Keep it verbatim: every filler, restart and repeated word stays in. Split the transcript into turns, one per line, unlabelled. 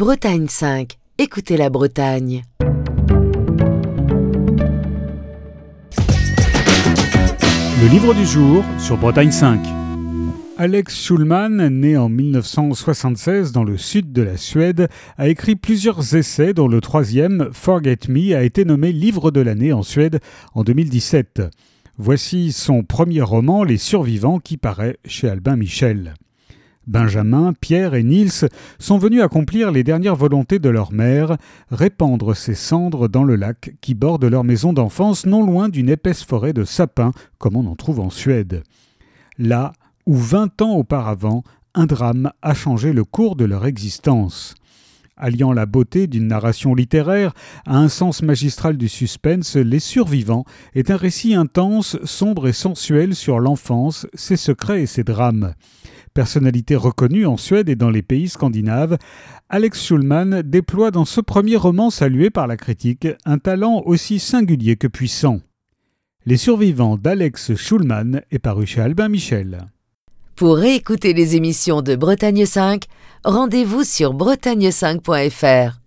Bretagne cinq. Écoutez la Bretagne.
Le livre du jour sur Bretagne cinq. Alex Schulman, né en dix-neuf cent soixante-seize dans le sud de la Suède, a écrit plusieurs essais dont le troisième, Forget Me, a été nommé livre de l'année en Suède en deux mille dix-sept. Voici son premier roman, Les Survivants, qui paraît chez Albin Michel. Benjamin, Pierre et Niels sont venus accomplir les dernières volontés de leur mère, répandre ses cendres dans le lac qui borde leur maison d'enfance non loin d'une épaisse forêt de sapins, comme on en trouve en Suède. Là où vingt ans auparavant, un drame a changé le cours de leur existence. Alliant la beauté d'une narration littéraire à un sens magistral du suspense, Les Survivants est un récit intense, sombre et sensuel sur l'enfance, ses secrets et ses drames. Personnalité reconnue en Suède et dans les pays scandinaves, Alex Schulman déploie dans ce premier roman salué par la critique un talent aussi singulier que puissant. Les Survivants d'Alex Schulman est paru chez Albin Michel.
Pour réécouter les émissions de Bretagne cinq, rendez-vous sur bretagne cinq point f r.